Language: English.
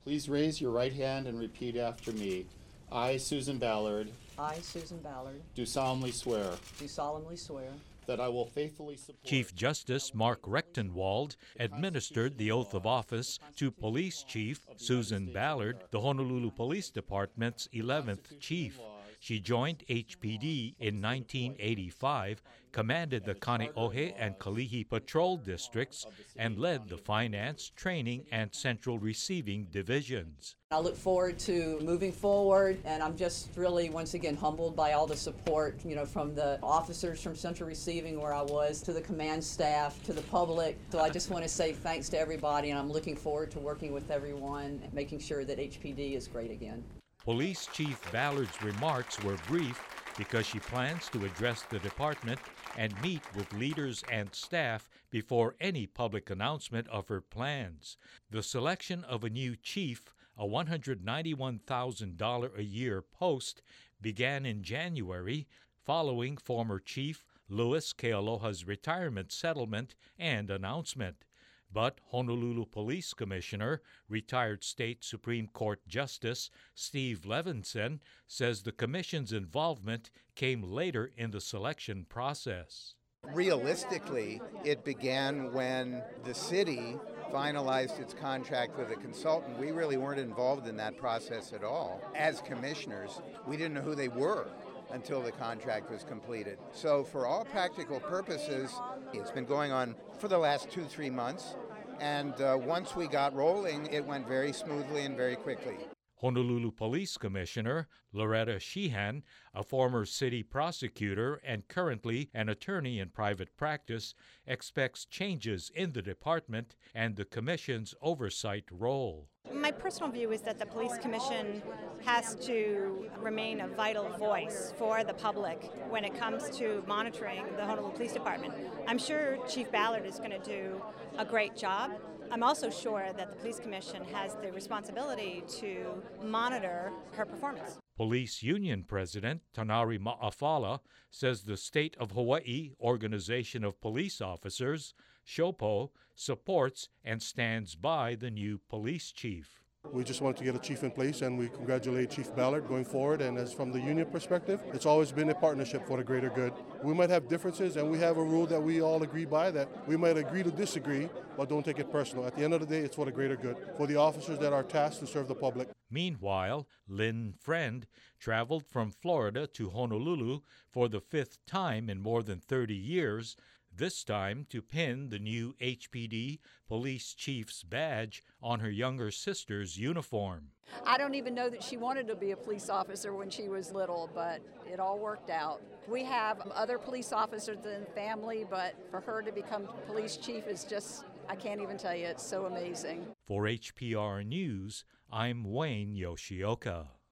Please raise your right hand and repeat after me. I, Susan Ballard, I, Susan Ballard, do solemnly swear do solemnly swear that I will faithfully support. Chief Justice Mark Rechtenwald administered the oath of office to Police Chief Susan Ballard, the Honolulu Police Department's 11th chief. She joined HPD in 1985, commanded the Kaneohe and Kalihi patrol districts, and led the finance, training, and central receiving divisions. I look forward to moving forward, and I'm just really, once again, humbled by all the support, from the officers from Central Receiving where I was, to the command staff, to the public. So I just want to say thanks to everybody, and I'm looking forward to working with everyone, making sure that HPD is great again. Police Chief Ballard's remarks were brief because she plans to address the department and meet with leaders and staff before any public announcement of her plans. The selection of a new chief, a $191,000 a year post, began in January following former Chief Louis Kealoha's retirement settlement and announcement. But Honolulu Police Commissioner, retired State Supreme Court Justice Steve Levinson, says the Commission's involvement came later in the selection process. Realistically, it began when the city finalized its contract with a consultant. We really weren't involved in that process at all. As commissioners, we didn't know who they were until the contract was completed. So for all practical purposes, it's been going on for the last 2-3 months. And once we got rolling, it went very smoothly and very quickly. Honolulu Police Commissioner Loretta Sheehan, a former city prosecutor and currently an attorney in private practice, expects changes in the department and the Commission's oversight role. My personal view is that the Police Commission has to remain a vital voice for the public when it comes to monitoring the Honolulu Police Department. I'm sure Chief Ballard is going to do a great job. I'm also sure that the Police Commission has the responsibility to monitor her performance. Police Union President Tanari Ma'afala says the State of Hawaii Organization of Police Officers, SHOPO, supports and stands by the new police chief. We just wanted to get a chief in place, and we congratulate Chief Ballard going forward. And as from the union perspective, it's always been a partnership for the greater good. We might have differences, and we have a rule that we all agree by, that we might agree to disagree, but don't take it personal. At the end of the day, it's for the greater good, for the officers that are tasked to serve the public. Meanwhile, Lynn Friend traveled from Florida to Honolulu for the 5th time in more than 30 years, this time to pin the new HPD police chief's badge on her younger sister's uniform. I don't even know that she wanted to be a police officer when she was little, but it all worked out. We have other police officers in the family, but for her to become police chief is just, I can't even tell you, it's so amazing. For HPR News, I'm Wayne Yoshioka.